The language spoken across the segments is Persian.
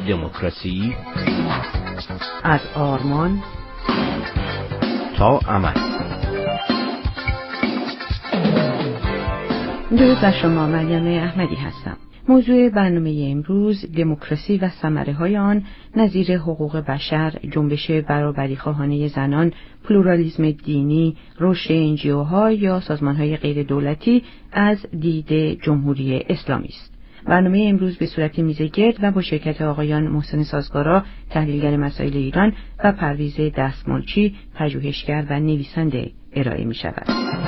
دموکراسی از آرمان تا عمل. درود بر شما، مریم احمدی هستم. موضوع برنامه امروز دموکراسی و ثمره‌های آن نظیر حقوق بشر، جنبش برابری‌خواهانه زنان، پلورالیسم دینی، رشد انجیوها یا سازمان‌های غیر دولتی از دید جمهوری اسلامی است. برنامه امروز به صورت میزگرد و با شرکت آقایان محسن سازگارا، تحلیلگر مسائل ایران، و پرویز دستمالچی، پژوهشگر و نویسنده ارائه می‌شود.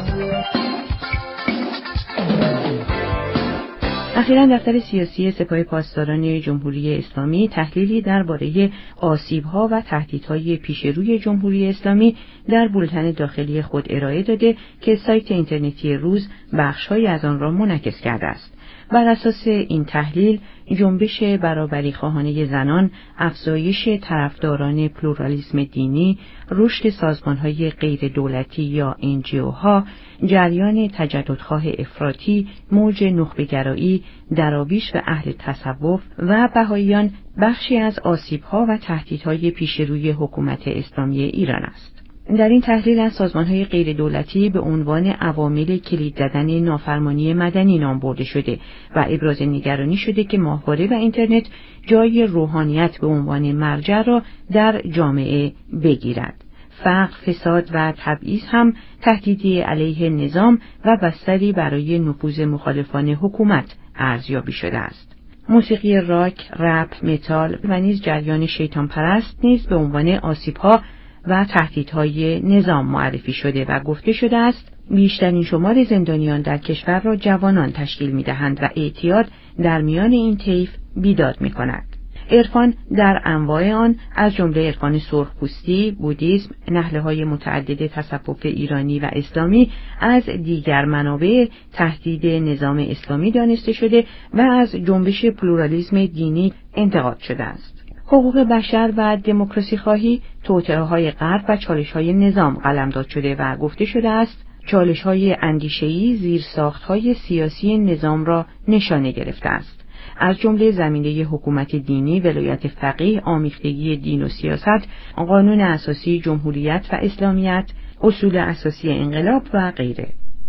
اخیراً دفتر سیاسی سپاه پاسداران جمهوری اسلامی تحلیلی درباره آسیب‌ها و تهدیدهای پیشروی جمهوری اسلامی در بولتن داخلی خود ارائه داده که سایت اینترنتی روز بخش‌هایی از آن را منعکس کرده است. بر اساس این تحلیل، جنبش برابری‌خواهانه زنان، افزایش طرفداران پلورالیسم دینی، رشد سازمان‌های غیر دولتی یا NGOها، جریان تجددخواه افراطی، موج نخبه‌گرایی، دراویش و اهل تصوف و بهائیان بخشی از آسیب‌ها و تهدیدهای پیشروی حکومت اسلامی ایران است. در این تحلیل از سازمان‌های غیر دولتی به عنوان عوامل کلید زدن نافرمانی مدنی نام برده شده و ابراز نگرانی شده که ماهواره و اینترنت جای روحانیت به عنوان مرجع را در جامعه بگیرد. فقر، فساد و تبعیض هم تهدیدی علیه نظام و بستری برای نفوذ مخالفان حکومت ارزیابی شده است. موسیقی راک، رپ، متال و نیز جریان شیطان پرست نیز به عنوان آسیب‌ها و تهدیدهای نظام معرفی شده و گفته شده است بیشترین شمار زندانیان در کشور را جوانان تشکیل می‌دهند و اعتیاد در میان این طیف بیداد می‌کند. عرفان در انواع آن از جمله عرفان سرخپوستی، بودیسم، نهله‌های متعدد تصوف ایرانی و اسلامی از دیگر منابع تهدید نظام اسلامی دانسته شده و از جنبش پلورالیسم دینی انتقاد شده است. حقوق بشر و دموکراسی خواهی توطئه‌های غرب و چالش‌های نظام قلمداد شده و گفته شده است چالش‌های اندیشه‌ای زیرساخت‌های سیاسی نظام را نشانه گرفته است. از جمله زمینه حکومت دینی، ولایت فقیه، آمیختگی دین و سیاست، قانون اساسی جمهوریت و اسلامیت، اصول اساسی انقلاب و غیره.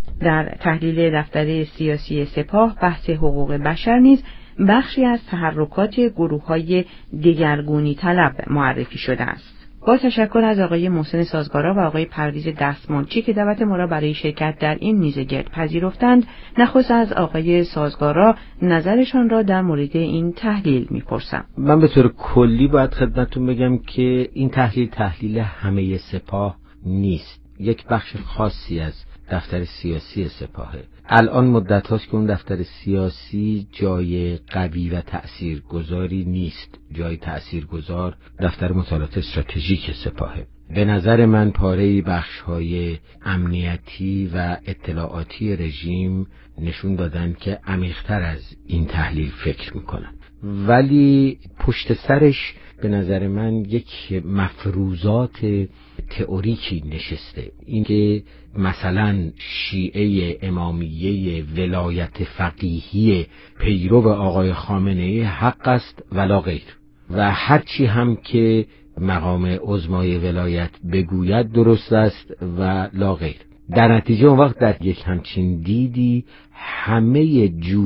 در تحلیل دفتر سیاسی سپاه بحث حقوق بشر نیز بخشی از تحرکات گروه‌های دگرگونی طلب معرفی شده است. با تشکر از آقای محسن سازگارا و آقای پرویز دستمالچی که دعوت ما را برای شرکت در این میزگرد پذیرفتند، نخست از آقای سازگارا نظرشان را در مورد این تحلیل میپرسم. من به طور کلی باید خدمتتون بگم که این تحلیل همه سپاه نیست. یک بخش خاصی از دفتر سیاسی سپاهه. الان مدت هاست که اون دفتر سیاسی جای قوی و تأثیرگذاری نیست. جای تأثیرگذار دفتر مطالعات استراتژیک سپاهه. به نظر من پاره بخش‌های امنیتی و اطلاعاتی رژیم نشون دادن که عمیق‌تر از این تحلیل فکر میکنن، ولی پشت سرش به نظر من یک مفروضات تئوریکی نشسته. این که مثلا شیعه امامیه ولایت فقیهی پیرو آقای خامنه‌ای حق است ولا غیر، و هرچی هم که مقام عظمای ولایت بگوید درست است و لا غیر. در نتیجه اون وقت در یک همچین دیدی همه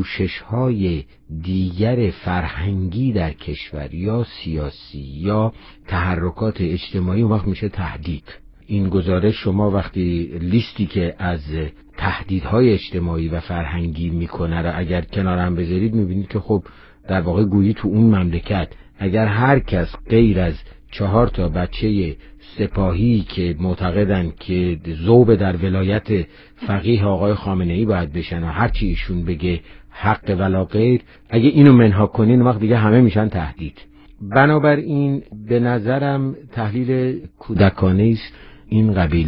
جوشش‌های دیگر فرهنگی در کشور یا سیاسی یا تحرکات اجتماعی اون وقت میشه تهدید. این گزارش شما وقتی لیستی که از تهدیدهای اجتماعی و فرهنگی میکنه را اگر کنار هم بذارید میبینید که خب در واقع گویی تو اون مملکت اگر هر کس غیر از 4 بچه سپاهی که معتقدن که ذوب در ولایت فقیه آقای خامنه‌ای باید بشن و هرچی ایشون بگه حق ولا غیر، اگه اینو منها کنین وقت دیگه همه میشن تهدید. بنابراین به نظرم تحلیل کودکانه است. این قبیل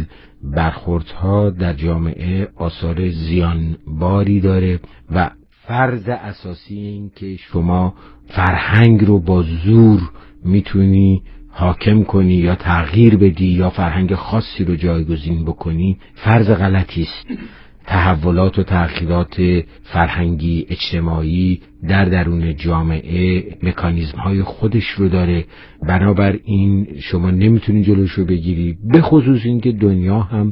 برخوردها در جامعه آثار زیانباری داره و فرض اساسی این که شما فرهنگ رو با زور میتونی حاکم کنی یا تغییر بدی یا فرهنگ خاصی رو جایگزین بکنی فرض غلطی است. تحولات و تغییرات فرهنگی اجتماعی در درون جامعه مکانیزم‌های خودش رو داره، بنابراین شما نمیتونید جلوش رو بگیری، به خصوص اینکه دنیا هم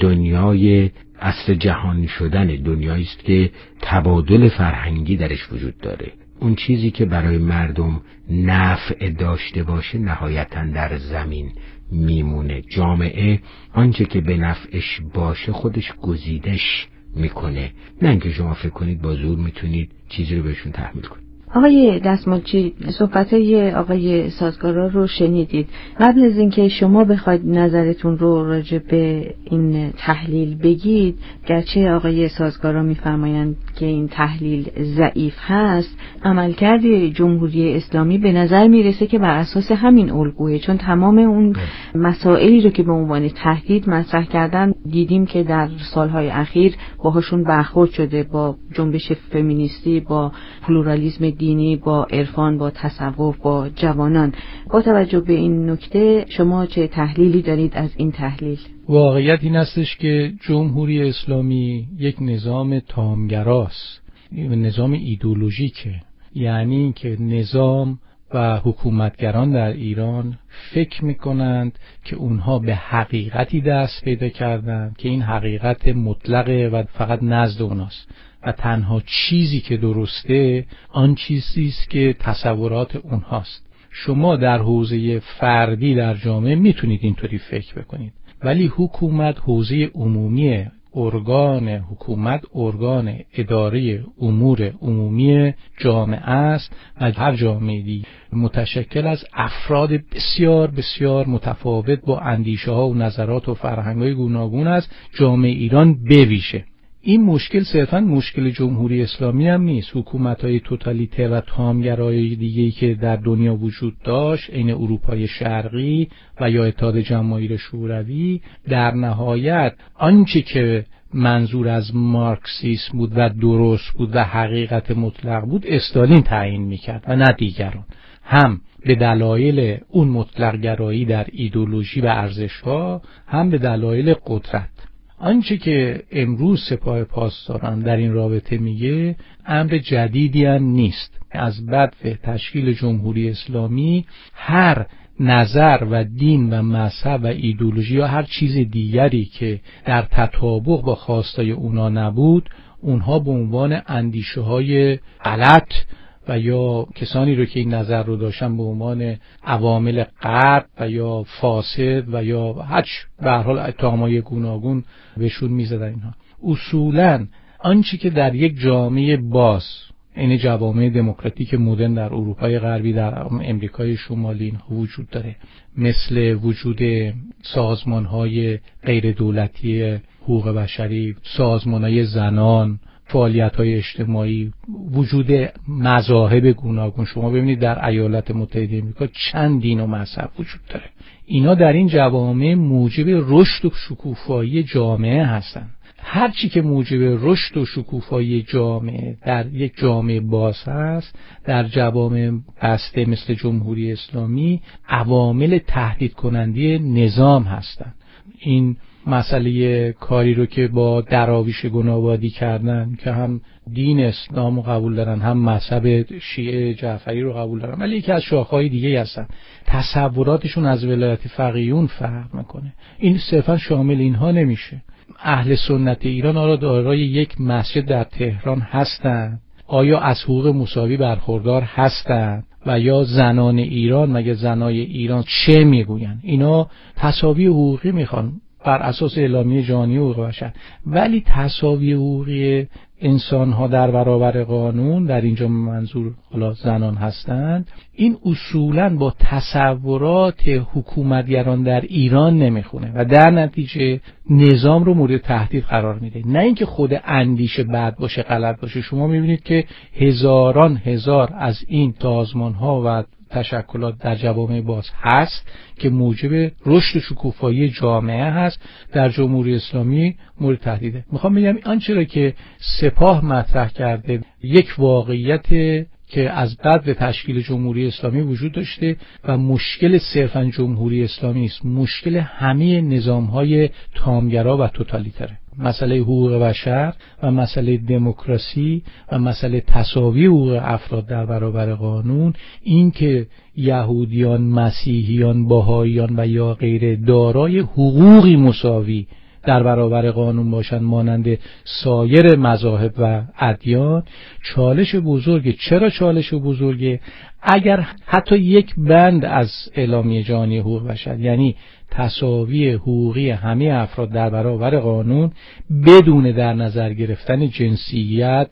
دنیای عصر جهانی شدن، دنیایی است که تبادل فرهنگی درش وجود داره. اون چیزی که برای مردم نفع داشته باشه نهایتاً در زمین میمونه. جامعه آنچه که به نفعش باشه خودش گزیدش میکنه، نه اینکه شما فکر کنید با زور میتونید چیزی رو بهشون تحمیل کنید. آقای دستمالچی، صحبت‌های آقای سازگارا رو شنیدید. قبل از اینکه شما بخواید نظرتون رو راجع به این تحلیل بگید، گرچه آقای سازگارا می‌فرمایند که این تحلیل ضعیف هست، عملکرد جمهوری اسلامی به نظر میرسه که بر اساس همین الگوئه، چون تمام اون مسائلی رو که به عنوان تهدید مطرح کردن دیدیم که در سالهای اخیر باهاشون برخورد شده، با جنبش فمینیستی، با پلورالیسم دینی، با عرفان، با تصوف، با جوانان. با توجه به این نکته شما چه تحلیلی دارید از این تحلیل؟ واقعیت این استش که جمهوری اسلامی یک نظام تامگراست، نظام ایدئولوژیکه، یعنی که نظام و حکومتگران در ایران فکر میکنند که اونها به حقیقتی دست پیدا کردند که این حقیقت مطلقه و فقط نزد اوناست و تنها چیزی که درسته آن چیزی است که تصورات اونهاست. شما در حوزه فردی در جامعه میتونید اینطوری فکر بکنید، ولی حکومت حوزه عمومی، ارگان حکومت ارگان اداره امور عمومی جامعه است و هر جامعه دیگه متشکل از افراد بسیار بسیار متفاوت با اندیشه ها و نظرات و فرهنگ های گوناگون است. جامعه ایران بویژه این مشکل صرفاً مشکل جمهوری اسلامی هم نیست. حکومت‌های توتالیته و تامگرای دیگه‌ای که در دنیا وجود داشت، این اروپای شرقی و یا اتحاد جماهیر شوروی، در نهایت آنچه که منظور از مارکسیسم بود و درست بود و حقیقت مطلق بود استالین تعیین می‌کرد و نه دیگران، هم به دلایل اون مطلق گرایی در ایدئولوژی و ارزش‌ها، هم به دلایل قدرت. آنچه که امروز سپاه پاسداران در این رابطه میگه امر جدیدی هم نیست. از بعد تشکیل جمهوری اسلامی هر نظر و دین و مذهب و ایدئولوژی یا هر چیز دیگری که در تطابق با خواستای اونا نبود، اونها به عنوان اندیشه‌های غلط و یا کسانی رو که این نظر رو داشتن به عنوان عوامل غرب و یا فاسد و یا به هر حال اتهامای گوناگون بهشون میزدن. اینها اصولاً آنچه که در یک جامعه باز، این جوامع دموکراتیک مدرن در اروپای غربی، در امریکای شمالی اینها وجود داره، مثل وجود سازمان‌های غیر دولتی حقوق بشری، سازمان‌های زنان، فعالیت‌های اجتماعی، وجود مذاهب گوناگون. شما ببینید در ایالات متحده آمریکا چند دین و مذهب وجود داره. اینا در این جوامع موجب رشد و شکوفایی جامعه هستند. هر چی که موجب رشد و شکوفایی جامعه در یک جامعه باز هست، در جوامع بسته مثل جمهوری اسلامی عوامل تهدید کننده نظام هستند. این مسئله کاری رو که با دراویش گنابادی کردن که هم دین اسلام رو قبول دارن، هم مذهب شیعه جعفری رو قبول دارن، ولی یکی از شاخه‌های دیگه هستن، تصوراتشون از ولایت فقیهون فرق میکنه. این صرفا شامل اینها نمیشه. اهل سنت ایران آیا دارای یک مسجد در تهران هستند؟ آیا از حقوق مساوی برخوردار هستند؟ و یا زنان ایران، مگه زنای ایران چه میگوین؟ اینا تساوی حقوقی میخوان بر اساس اعلامیه جهانی حقوق بشر، ولی تساوی حقوقی انسان ها در برابر قانون، در اینجا منظور حالا زنان هستند، این اصولاً با تصورات حکومتگران در ایران نمیخونه و در نتیجه نظام رو مورد تهدید قرار میده. نه اینکه خود اندیشه بد باشه، غلط باشه. شما میبینید که هزاران هزار از این سازمان ها و تشکلات در جوامع باز هست که موجب رشد و شکوفایی جامعه هست، در جمهوری اسلامی مورد تهدیده. میخوام بگم آنچه را که سپاه مطرح کرده یک واقعیت که از بعد به تشکیل جمهوری اسلامی وجود داشته و مشکل صرفاً جمهوری اسلامی است، مشکل همه نظام‌های تامگرا و توتالیتره. مسئله حقوق بشر و مسئله دموکراسی و مسئله تساوی حقوق افراد در برابر قانون، این که یهودیان، مسیحیان، بهائیان و یا غیره دارای حقوقی مساوی در برابر قانون باشند مانند سایر مذاهب و ادیان، چالش بزرگه. چرا چالش بزرگه؟ اگر حتی یک بند از اعلامیه جهانی حقوق بشر، یعنی تساوی حقوقی همه افراد در برابر قانون بدون در نظر گرفتن جنسیت،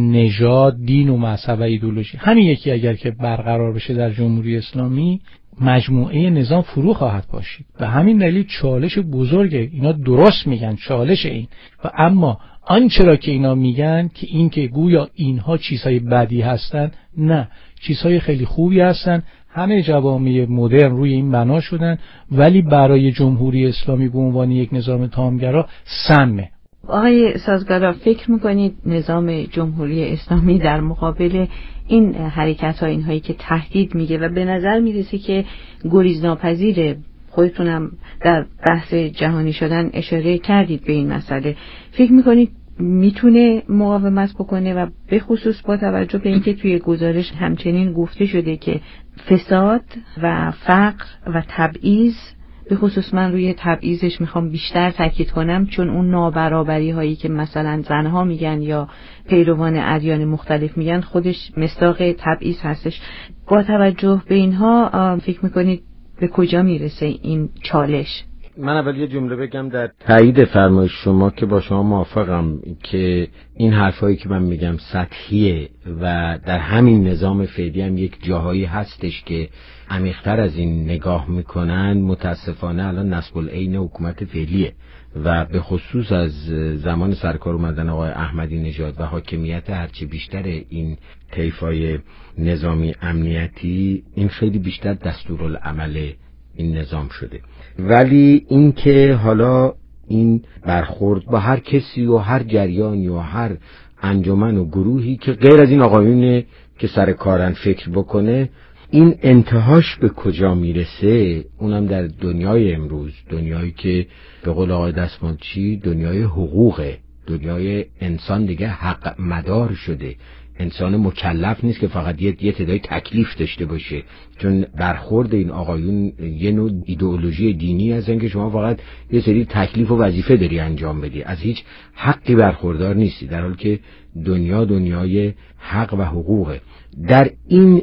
نژاد، دین و مذهب و ایدئولوژی، همین یکی اگر که برقرار بشه در جمهوری اسلامی، مجموعه نظام فرو خواهد پاشید. و همین دلیل چالش بزرگه. اینا درست میگن چالش این، و اما آنچه را که اینا میگن که این که گویا اینها چیزهای بدی هستن، نه، چیزهای خیلی خوبی هستن. همه جوامع مدرن روی این بنا شدن، ولی برای جمهوری اسلامی به عنوان یک نظام تامگرا سمه. آقای سازگارا، فکر میکنید نظام جمهوری اسلامی در مقابل این حرکت ها، اینهایی که تهدید میگه و به نظر میرسه که گریزناپذیره، خودتونم در بحث جهانی شدن اشاره کردید به این مسئله، فکر میکنید میتونه مقاومت بکنه؟ و به خصوص با توجه به اینکه توی گزارش همچنین گفته شده که فساد و فقر و تبعیض، به خصوص من روی تبعیضش میخوام بیشتر تاکید کنم، چون اون نابرابری هایی که مثلا زنها میگن یا پیروان ادیان مختلف میگن خودش مصداق تبعیض هستش. با توجه به اینها فکر میکنید به کجا میرسه این چالش؟ من اول یه جمله بگم در تایید فرمایش شما که با شما موافقم که این حرفایی که من میگم سطحیه و در همین نظام فعلی هم یک جاهایی هستش که عمیق‌تر از این نگاه میکنن. متاسفانه الان نصب العین حکومت فعلیه و به خصوص از زمان سرکار اومدن آقای احمدی نژاد و حاکمیت هرچی بیشتر این طیفای نظامی امنیتی، این خیلی بیشتر دستورالعمل این نظام شده. ولی این که حالا این برخورد با هر کسی و هر جریانی و هر انجمن و گروهی که غیر از این آقایون که سر کارن فکر بکنه، این انتهاش به کجا میرسه؟ اونم در دنیای امروز، دنیایی که به قول آقای دستمالچی دنیای حقوقه، دنیای انسان دیگه حق مدار شده. انسان مکلف نیست که فقط یه تعداد تکلیف داشته باشه، چون برخورد این آقایون یه نوع ایدئولوژی دینی از اینکه شما فقط یه سری تکلیف و وظیفه داری انجام بدی، از هیچ حقی برخوردار نیستی، در حالی که دنیا دنیای حق و حقوقه. در این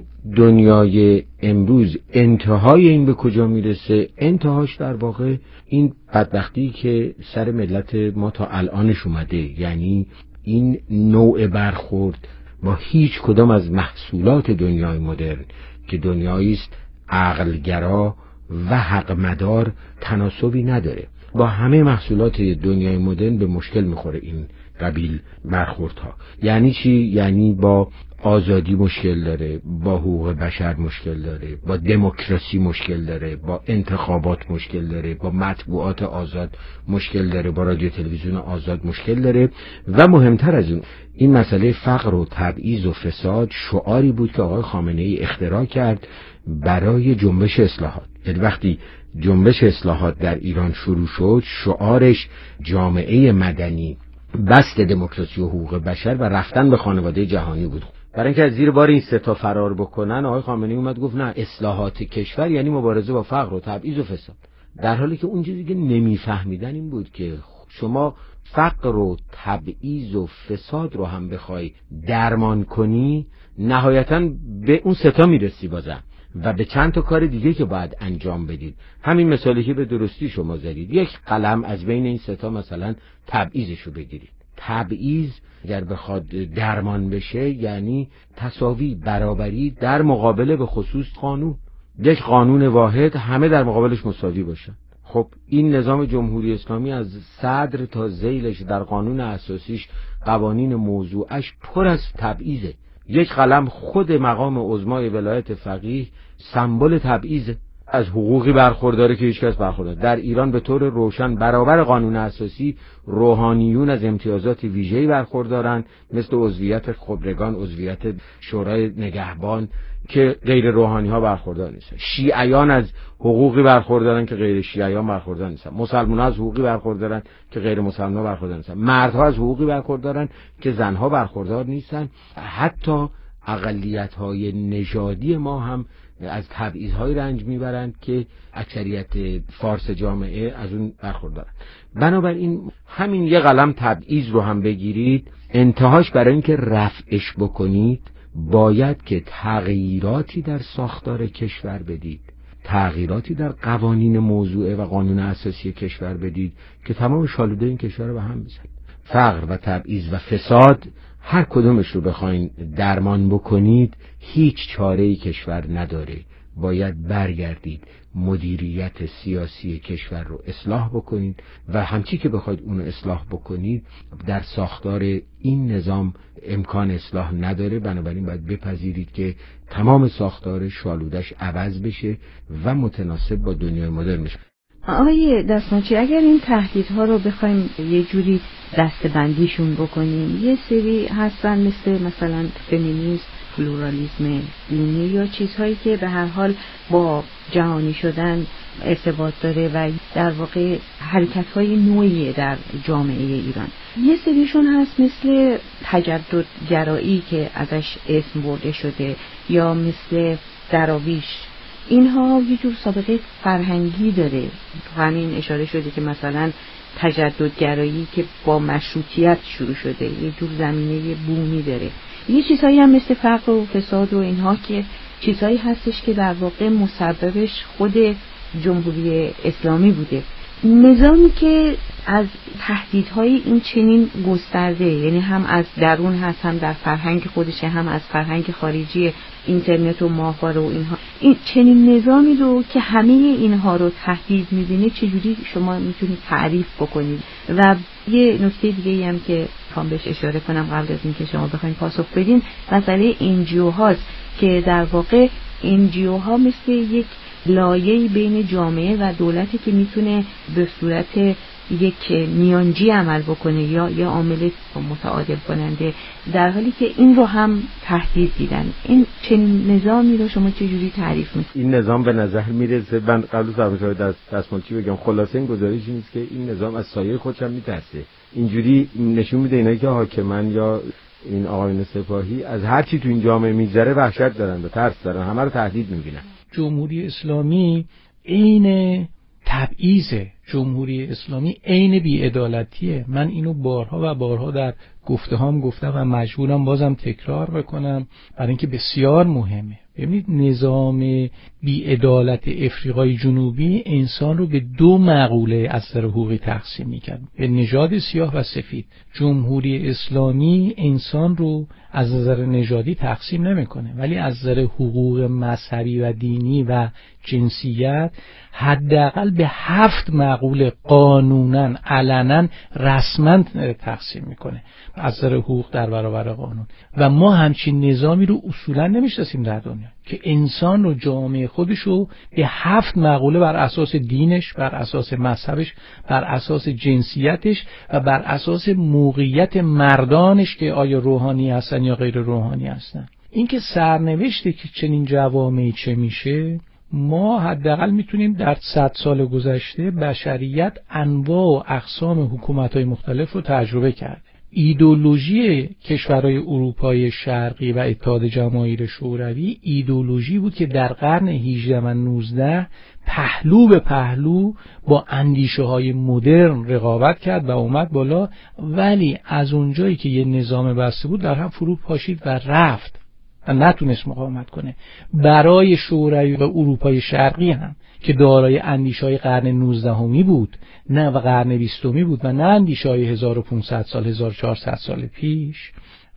دنیای امروز انتهای این به کجا میرسه؟ انتهاش در واقع این بدبختی که سر ملت ما تا الانش اومده، یعنی این نوع برخورد با هیچ کدام از محصولات دنیای مدرن که دنیایی است عقلگرا و حق مدار تناسبی نداره. با همه محصولات دنیای مدرن به مشکل میخوره این قبیل برخوردها. یعنی چی؟ یعنی با آزادی مشکل داره، با حقوق بشر مشکل داره، با دموکراسی مشکل داره، با انتخابات مشکل داره، با مطبوعات آزاد مشکل داره، با رادیو تلویزیون آزاد مشکل داره. و مهمتر از اون، این مسئله فقر و تبعیض و فساد شعاری بود که آقای خامنه‌ای اختراع کرد برای جنبش اصلاحات. یعنی وقتی جنبش اصلاحات در ایران شروع شد، شعارش جامعه مدنی، بست دموکراسی و حقوق بشر و رفتن به خانواده جهانی بود. برای اینکه از زیر بار این سه تا فرار بکنن، آقای خامنه‌ای اومد گفت نه، اصلاحات کشور یعنی مبارزه با فقر و تبعیض و فساد. در حالی که اون چیزی که نمیفهمیدن این بود که شما فقر و تبعیض و فساد رو هم بخوای درمان کنی، نهایتاً به اون سه تا میرسی بازم و به چند تا کار دیگه که باید انجام بدید. همین مثالی که به درستی شما زدید، یک قلم از بین این سه تا مثلا تبعیضشو بگیرید. تبعیض اگر بخواد درمان بشه یعنی تساوی، برابری در مقابل به خصوص قانون، یک قانون واحد همه در مقابلش مساوی باشن. خب این نظام جمهوری اسلامی از صدر تا ذیلش در قانون اساسیش، قوانین موضوعش پر از تبعیضه. یک قلم خود مقام عظمای ولایت فقیه سمبل تبعیضه. از حقوقی برخورداره که هیچ کس برخوردار. در ایران به طور روشن برابر قانون اساسی روحانیون از امتیازات ویژه‌ای برخوردارن، مثل عضویت خبرگان، عضویت شورای نگهبان که غیر روحانی ها برخوردار نیستن. شیعیان از حقوقی برخوردارن که غیر شیعیان برخوردار نیستن. مسلمان‌ها از حقوقی برخوردارن که غیر مسلمان‌ها برخوردار نیستن. مردها از حقوقی برخوردارن که زنها برخوردار نیستن. حتی اقلیت‌های نژادی ما هم از تبعیض‌های رنج میبرند که اکثریت فارس جامعه از اون برخوردارن. بنابراین همین یه قلم تبعیض رو هم بگیرید، انتهاش برای اینکه رفعش بکنید باید که تغییراتی در ساختار کشور بدید، تغییراتی در قوانین موضوعه و قانون اساسی کشور بدید که تمام شالوده این کشور رو به هم بزنید. فقر و تبعیض و فساد هر کدومش رو بخواین درمان بکنید هیچ چاره‌ای کشور نداره. باید برگردید مدیریت سیاسی کشور رو اصلاح بکنید و همچی که بخواید اون رو اصلاح بکنید در ساختار این نظام امکان اصلاح نداره. بنابراین باید بپذیرید که تمام ساختار شالودش عوض بشه و متناسب با دنیای مدرن بشه. آقای دستماچی، اگر این تهدیدها رو بخوایم یه جوری دسته‌بندیشون بکنیم، یه سری هستن مثلا فمینیسم، پلورالیسم دینی یا چیزهایی که به هر حال با جهانی شدن ارتباط داره و در واقع حرکت‌های نوعی در جامعه ایران. یه سریشون هست مثل تجددگرایی که ازش اسم برده شده یا مثل دراویش. اینها یه جور سابقه فرهنگی داره. همین اشاره شده که مثلا تجددگرایی که با مشروطیت شروع شده یه جور زمینه بومی داره. یه چیزهایی هم مثل فقر و فساد و اینها که چیزهایی هستش که در واقع مسببش خود جمهوری اسلامی بوده. نظامی که از تهدیدهای این چنین گسترده، یعنی هم از درون هست، هم در فرهنگ خودشه، هم از فرهنگ خارجی، اینترنت و ماهواره و اینها، این چنین نظامی رو که همه اینها رو تهدید می‌بینه چجوری شما میتونید تعریف بکنید؟ و یه نکته دیگه هم که میخوام بهش اشاره کنم قبل از اینکه شما بخواید پاسخ بدین، مسئله NGO هاست که در واقع NGO ها مثل یک لایه‌ای بین جامعه و دولتی که میتونه به صورت یک میانجی عمل بکنه یا یه عامل متعادل کننده، در حالی که این رو هم تهدید دیدن. این چنین نظامی رو شما چجوری تعریف میکنید؟ این نظام به نظر میرسه، من قبل از اینکه دستمالچی بگم خلاصه این گزارش نیست که این نظام از سایه خودش هم میترسه. اینجوری نشون میده اینایی که حاکمن یا این آقایون سپاهی از هر چی تو این جامعه میگذره وحشت دارن و ترس دارن، همه رو تهدید میبینن. جمهوری اسلامی عین تبعیضه، جمهوری اسلامی عین بی‌عدالتیه. من اینو بارها و بارها در گفته‌هام گفتم و مجبورم بازم تکرار بکنم برای اینکه بسیار مهمه. ببینید نظام بی‌عدالت افریقای جنوبی انسان رو به دو مقوله از نظر حقوقی تقسیم می‌کرد، به نژاد سیاه و سفید. جمهوری اسلامی انسان رو از نظر نژادی تقسیم نمی‌کنه، ولی از نظر حقوق مذهبی و دینی و جنسیت حداقل به 7 مقوله قانونا علنا رسما تقسیم می‌کنه از نظر حقوق در برابر قانون. و ما همچین نظامی رو اصولا نمی‌شناسیم در دنیا که انسان و جامعه خودش رو به 7 مقوله بر اساس دینش، بر اساس مذهبش، بر اساس جنسیتش و بر اساس موقعیت مردانش که آیا روحانی هستن یا غیر روحانی هستن. این که سرنوشته که چنین جوامعی چه میشه، ما حداقل میتونیم در 100 سال گذشته بشریت انواع و اقسام حکومت‌های مختلف رو تجربه کرده. ایدئولوژی کشورهای اروپای شرقی و اتحاد جماهیر شوروی ایدئولوژی بود که در قرن 18 و 19 پهلو به پهلو با اندیشه‌های مدرن رقابت کرد و اومد بالا، ولی از اونجایی که یه نظام بسته بود در هم فرو پاشید و رفت و نتونست مقاومت کنه. برای شوروی و اروپای شرقی هم که دارای اندیشه‌های قرن 19 بود نه و قرن 20 بود و نه اندیشه‌های 1500 سال 1400 سال پیش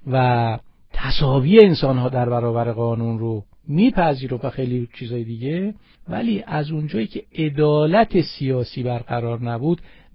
و تساوی انسان‌ها در برابر قانون رو میپذیره و خیلی چیزای دیگه، ولی از اونجایی که عدالت سیاسی برقرار نبود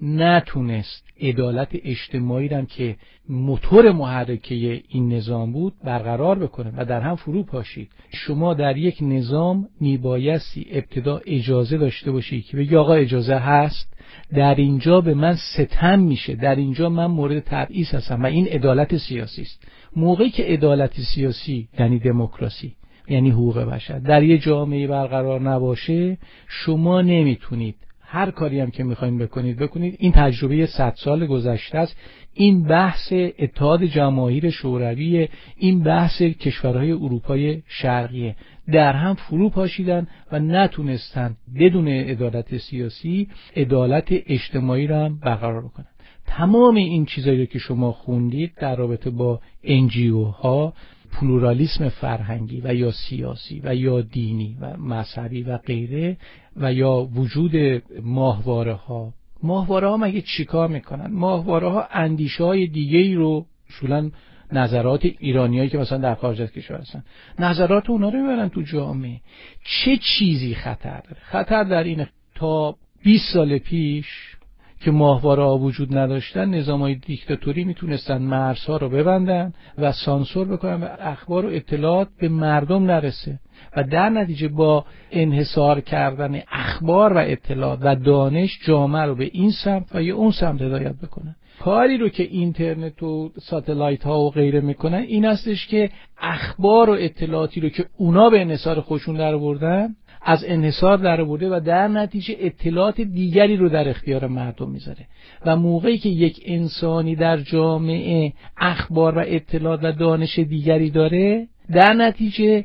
نتونست عدالت اجتماعی رو که موتور محرکه این نظام بود برقرار بکنه و در هم فرو پاشید. شما در یک نظام میبایستی ابتدا اجازه داشته باشی که بگی آقا اجازه هست، در اینجا به من ستم میشه، در اینجا من مورد تبعیض هستم و این عدالت سیاسی است. موقعی که عدالت سیاسی یعنی دموکراسی، یعنی حقوق بشر، در یه جامعه برقرار نباشه، شما نمیتونید هر کاری هم که میخواین بکنید. این تجربه 100 سال گذشته است. این بحث اتحاد جماهیر شوروی، این بحث کشورهای اروپای شرقیه، در هم فرو پاشیدن و نتونستن بدون عدالت سیاسی عدالت اجتماعی را هم برقرار کنن. تمام این چیزایی که شما خوندید در رابطه با NGO ها، پلورالیسم فرهنگی و یا سیاسی و یا دینی و مذهبی و غیره، و یا وجود ماهواره ها مگه چیکار میکنن؟ ماهواره ها اندیشه های دیگه‌ای رو، اصولاً نظرات ایرانیایی که مثلا در خارج از کشور هستن، نظرات اونا رو میبرن تو جامعه. چه چیزی خطر داره؟ خطر در اینه تا 20 سال پیش که ماهواره ها وجود نداشتن، نظام‌های دیکتاتوری میتونستن مرزها رو ببندن و سانسور بکنن و اخبار و اطلاعات به مردم نرسه و در نتیجه با انحصار کردن اخبار و اطلاعات و دانش جامعه رو به این سمت و یا اون سمت هدایت بکنن. کاری رو که اینترنت و ساتلایت ها و غیره میکنن این هستش که اخبار و اطلاعاتی رو که اونا به انحصار خودشون در آوردن از انحصار در آورده و در نتیجه اطلاعات دیگری رو در اختیار مردم میذاره. و موقعی که یک انسانی در جامعه اخبار و اطلاعات و دانش دیگری داره، در نتیجه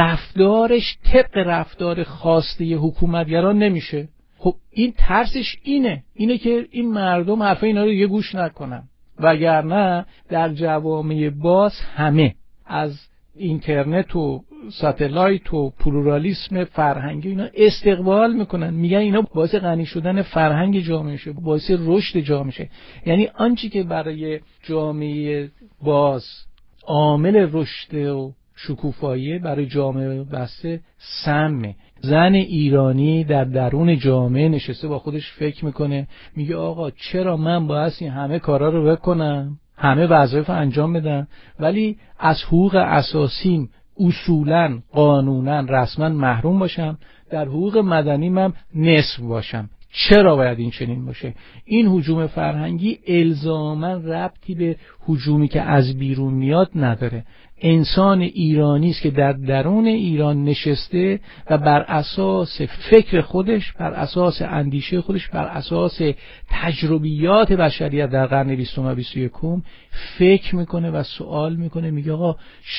رفتارش طبق رفتار خواسته حکومتگران نمیشه. خب این ترسش اینه که این مردم حرف اینا رو یه گوش نکنن، وگرنه در جوامع باز همه از اینترنت و ساتلایت و پلورالیسم فرهنگی اینا استقبال میکنن، میگن اینا باعث غنی شدن فرهنگ جامعه شه، باعث رشد جامعه شه. یعنی آنچه که برای جامعه باز عامل رشد و شکوفایی، برای جامعه بسته سمه. زن ایرانی در درون جامعه نشسته با خودش فکر میکنه، میگه آقا چرا من باید این همه کارا رو بکنم، همه وظایف انجام بدم، ولی از حقوق اساسیم اصولاً قانوناً رسما محروم باشم، در حقوق مدنی من نصف باشم. چرا باید این چنین باشه؟ این هجوم فرهنگی الزاماً ربطی به هجومی که از بیرون میاد نداره. انسان ایرانی است که در درون ایران نشسته و بر اساس فکر خودش، بر اساس اندیشه خودش، بر اساس تجربیات بشریت در قرن 20 و 21 فکر میکنه و سوال میکنه، میگه آقا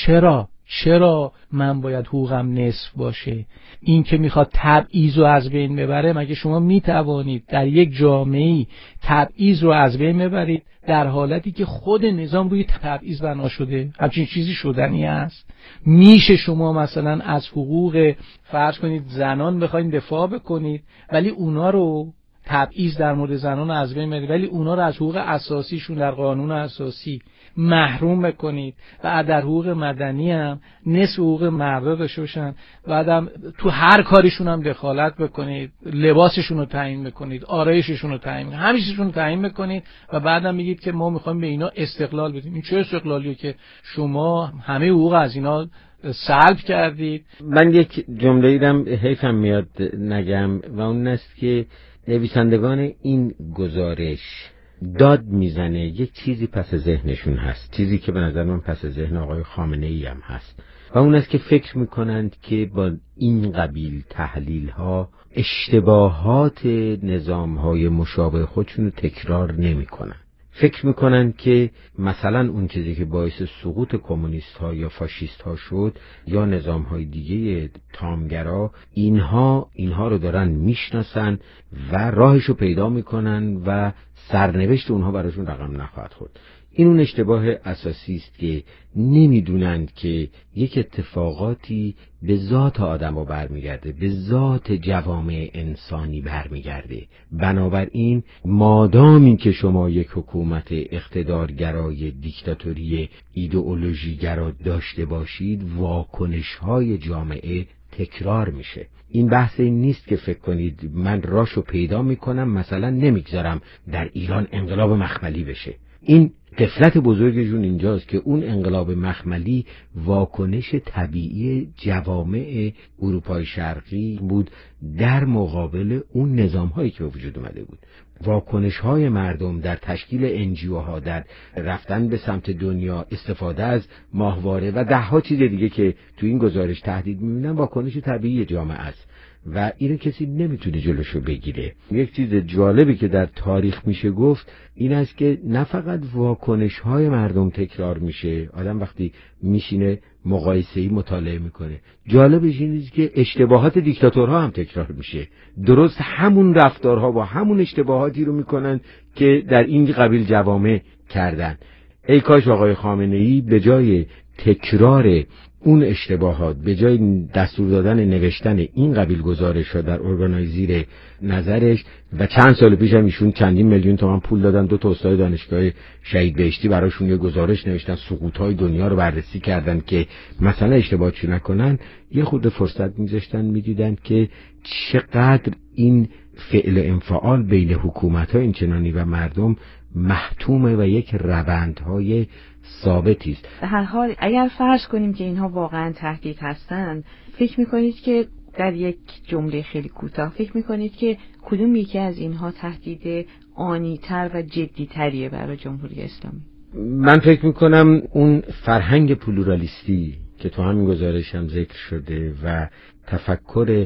چرا من باید حقوقم نصف باشه؟ این که میخواد تبعیض رو از بین ببره، مگه شما میتوانید در یک جامعه‌ای تبعیض رو از بین ببرید در حالتی که خود نظام روی تبعیض بنا شده؟ همچین چیزی شدنی است؟ میشه شما مثلا از حقوق فرض کنید زنان بخواید دفاع بکنید ولی اونا رو تبعیض در مورد زنان از بین ببرید، ولی اونا رو از حقوق اساسیشون در قانون اساسی محروم بکنید و در حقوق مدنی هم نصف حقوق مردا داشته باشن، بعدم تو هر کاریشون هم دخالت بکنید، لباسشون رو تعیین بکنید، آرایششون رو تعیین بکنید، همه چیزشون رو تعیین بکنید و بعدم میگید که ما میخوایم به اینا استقلال بدیم. این چه استقلالیه که شما همه حقوق از اینا سلب کردید؟ من یک جمله‌ای رو حیفم میاد نگم و اون است که نویسندگان این گزارش داد میزنه یک چیزی پس ذهنشون هست، چیزی که به نظر من پس ذهن آقای خامنه‌ای هم هست و اون است که فکر میکنند که با این قبیل تحلیل ها اشتباهات نظام های مشابه خودشون رو تکرار نمی کنن. فکر میکنن که مثلا اون چیزی که باعث سقوط کمونیست ها یا فاشیست ها شد یا نظام های دیگه تامگرا، اینها رو دارن میشناسن و راهشو پیدا میکنن و سرنوشت اونها براشون رقم نخواهد خورد. این اون اشتباه اساسی است که نمیدونند که یک اتفاقاتی به ذات آدم برمیگرده، به ذات جوامع انسانی برمیگرده. بنابراین مادامی که شما یک حکومت اقتدارگرای دیکتاتوری ایدئولوژیگرا داشته باشید، واکنش‌های جامعه تکرار میشه. این بحث این نیست که فکر کنید من راشو پیدا میکنم مثلا نمیگذارم در ایران انقلاب مخملی بشه. این غفلت بزرگشون اینجاست که اون انقلاب مخملی واکنش طبیعی جوامع اروپای شرقی بود در مقابل اون نظام‌هایی که به وجود اومده بود. واکنش‌های مردم در تشکیل NGOها، در رفتن به سمت دنیا، استفاده از ماهواره و ده‌ها چیز دیگه که تو این گزارش تهدید می‌بینن، واکنش طبیعی جامعه است و اینو کسی نمیتونه جلوشو بگیره. یک چیز جالبی که در تاریخ میشه گفت این است که نه فقط واکنش‌های مردم تکرار میشه، آدم وقتی میشینه مقایسه‌ای مطالعه میکنه، جالبش این است که اشتباهات دیکتاتورها هم تکرار میشه. درست همون رفتارها با همون اشتباهاتی رو میکنن که در این قبیل جوامع کردن. ای کاش آقای خامنه‌ای به جای تکرار اون اشتباهات، به جای دستور دادن نوشتن این قبیل گزارش‌ها در ارگانایزیر نظرش، و چند سال پیش هم ایشون چندین میلیون تومان پول دادن 2 تا استاد دانشگاه شهید بهشتی براشون یه گزارش نوشتن، سقوط‌های دنیا رو بررسی کردن که مثلا اشتباهاتشو نکنن، یه خود فرصت می‌ذاشتن می‌دیدن که چقدر این فعل انفعال بین حکومت‌ها اینچنانی و مردم محتومه و یک روندهای ثابتی است. به هر حال اگر فرض کنیم که اینها واقعا تهدید هستند، فکر می‌کنید که در یک جمله خیلی کوتاه فکر می‌کنید که کدوم یکی از اینها تهدید آنی‌تر و جدی‌تریه برای جمهوری اسلامی؟ من فکر می‌کنم اون فرهنگ پلورالیستی که تو همین گزارش هم ذکر شده و تفکر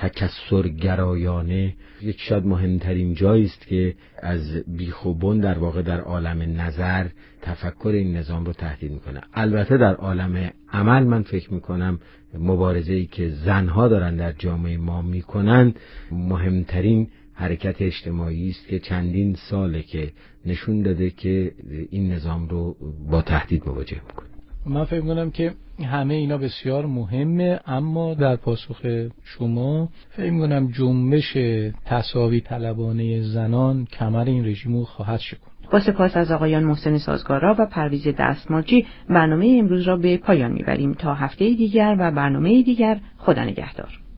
تکثرگرایانه یک شاید مهمترین جایی است که از بیخ و بن در واقع در عالم نظر تفکر این نظام رو تهدید میکنه. البته در عالم عمل من فکر میکنم مبارزه‌ای که زنها دارن در جامعه ما میکنن مهمترین حرکت اجتماعی است که چندین ساله که نشون داده که این نظام رو با تهدید مواجه میکنه. من فکر می‌کنم که همه اینا بسیار مهمه، اما در پاسخ شما فکر می‌کنم جنبش تساوی طلبانه زنان کمر این رژیم رو خواهد شکوند. با سپاس از آقایان محسن سازگارا و پرویز دستمالچی، برنامه امروز را به پایان می‌بریم تا هفته دیگر و برنامه دیگر. خدا نگهدار.